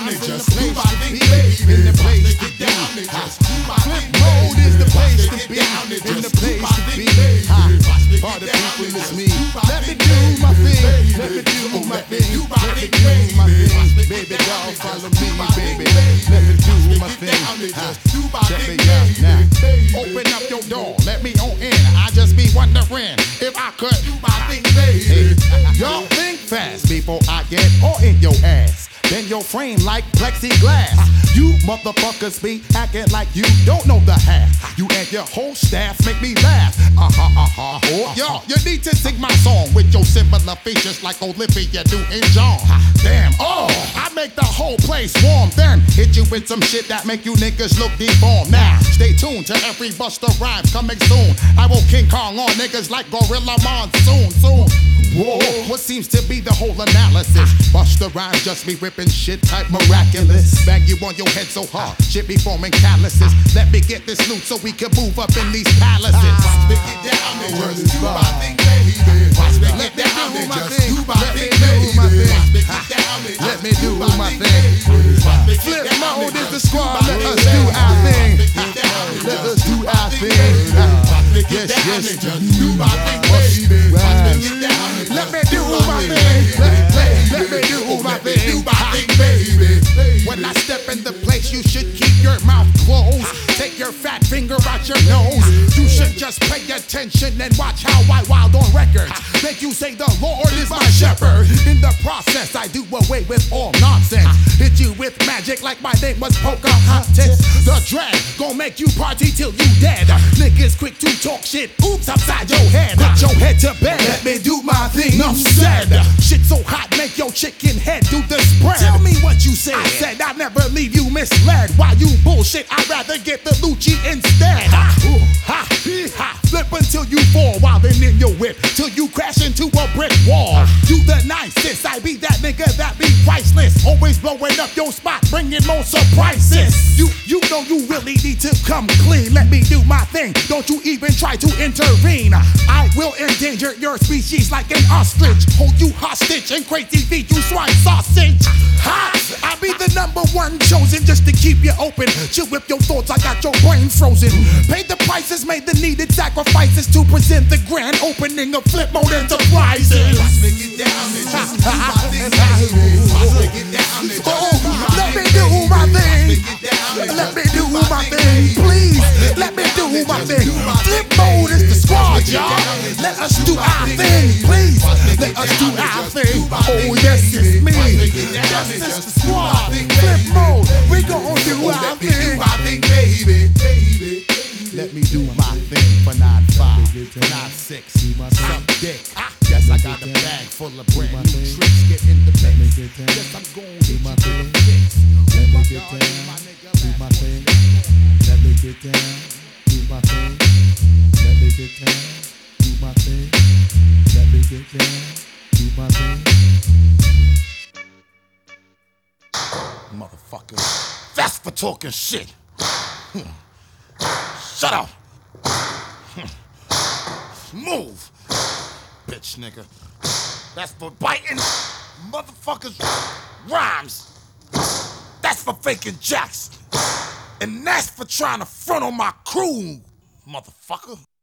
down and just do my thing, baby. In the place to get down and just do my thing. Flip mode is the place to be. In the place to be. Party people, it's me. Let me do my thing. Let me do my thing. Let me do my thing. Baby doll, follow me, baby. Let me do my thing. Check me out now. Open up your door, let me on in. I just be wondering if I could do my thing, baby. Y'all think fast before I get all in your ass. Then your frame like plexiglass. You motherfuckers be acting like you don't know the half. You and your whole staff make me laugh. Yo, you need to sing my song with your similar features like Olivia Newton-John. Damn, I make the whole place warm. Then hit you with some shit that make you niggas look deformed. Now, stay tuned to every Busta Rhymes coming soon. I will King Kong on niggas like Gorilla Monsoon. Soon. Whoa, what seems to be the whole analysis? Busta Rhymes just be ripping shit type miraculous. Bang you on your head so hard, shit be forming calluses. Let me get this loot so we can move up in these palaces. Watch me get down and just do my thing, baby. Watch me get down and just do my thing, baby. Let me do my thing. Flip mode is the squad, let us do our thing. Let us do our thing. Yes, yes, just do my thing, baby. Let me do my thing. Let me do my thing, baby. When I step in the place, you should keep your mouth closed. Take your fat finger out your nose. You should just pay attention and watch how I wild on records. Make you say the Lord is my shepherd. In the process, I do away with all nonsense. Hit you with magic like my name was Pocahontas. The dread gon' make you party till you dead. Niggas quick to talk shit, oops, upside your head. Put your head to bed, let me do my thing. Enough said. Shit so hot, make your chicken head do the spread. Tell me what you said. I said I'd never leave you misled. Why you bullshit, I'd rather get the Lucci instead. Flip until you fall while then in your whip, till you crash into a brick wall. You the nicest, I be that nigga that be priceless. Always blowing up your spot, bringing more surprises. You know you really need to come clean. Let me do my thing, don't you even try to intervene. I will endanger your species like an ostrich. Hold you hostage and crazy feed you swine sausage. I be the #1 chosen just to keep you open. Chill with your thoughts, I got your brain frozen. Pay the prices, made the needed sacrifices to present the grand opening of Flip Mode Enterprises. Watch me get down and just do my thing, baby. Watch me get down and just do my thing. Let me do my thing. Let me do my thing, please. Let me do my thing. Flip Mode is the squad, y'all. Let us do our thing, please. Let us do our thing. Oh yes, it's me. Yes, it's the squad. Flip Mode, we gon' do our thing, baby. Let me do my thing for 9-5, for 9-6, suck dick. Yes, I got a bag full of brand new tricks. Get in the mix. Yes, I'm gon' do my thing. Let me get down, do my thing. Let me get down, do my thing. Let me get down, do my thing. Let me get down, do my thing. Motherfucker, that's for talking shit. Shut up. Move, bitch nigga. That's for biting motherfuckers' rhymes. That's for faking jacks. And that's for trying to front on my crew, motherfucker.